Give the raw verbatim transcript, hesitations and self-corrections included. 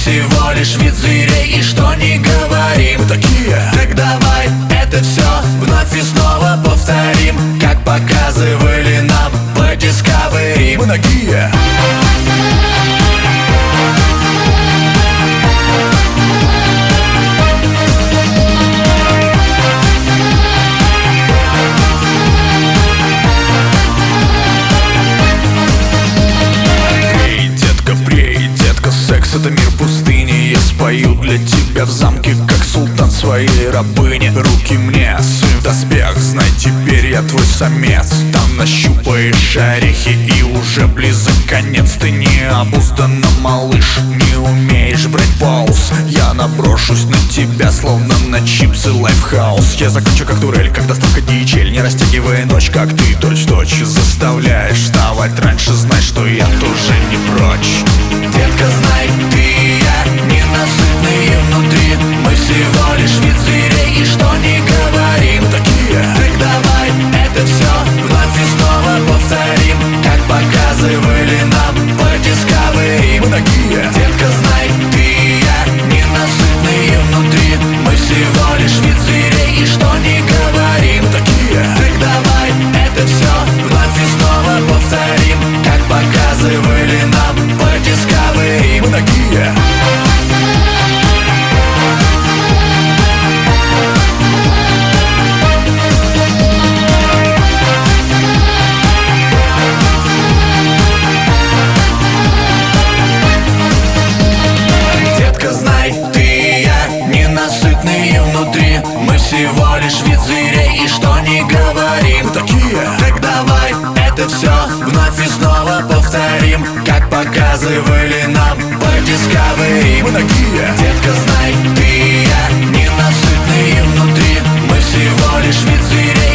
всего лишь вид зверей, и что не говорим, мы такие. так давай это все вновь и снова повторим, как показывали нам по Discovery. Мы нагие. Секс — это мир пустыни. Я спою для тебя в замке, как султан своей рабыни. Руки мне, сын в доспех, знай, теперь я твой самец. Там нащупаешь орехи, и уже близок конец. Ты не обузданно, малыш, не умеешь брать пауз. Я наброшусь на тебя, словно на чипсы Лайфхаус. Я закончу как турель, как доставка ди эйч эль. Не растягивая ночь, как ты точь-в-точь заставляешь вставать раньше. Знай, что я тоже не прочь. Детка, знай, ты и я ненасытные внутри. Мы всего лишь вид зверей, и что не говорим, мы такие. так давай это все вновь и снова повторим, как показывали нам по Discovery. Мы такие. Детка, знай, ты и я ненасытные внутри. Мы всего лишь вид зверей, и что не говорим, мы такие. так давай это все вновь и снова повторим, как показывали нам по Discovery. Мы такие. Детка, знай, ты и я ненасытные внутри. Мы всего лишь вид зверей, и что не говорим, мы такие. так давай это все вновь и снова повторим, как показывали нам по Discovery. Мы такие. Детка, знай, ты и я ненасытные внутри. Мы всего лишь вид зверей,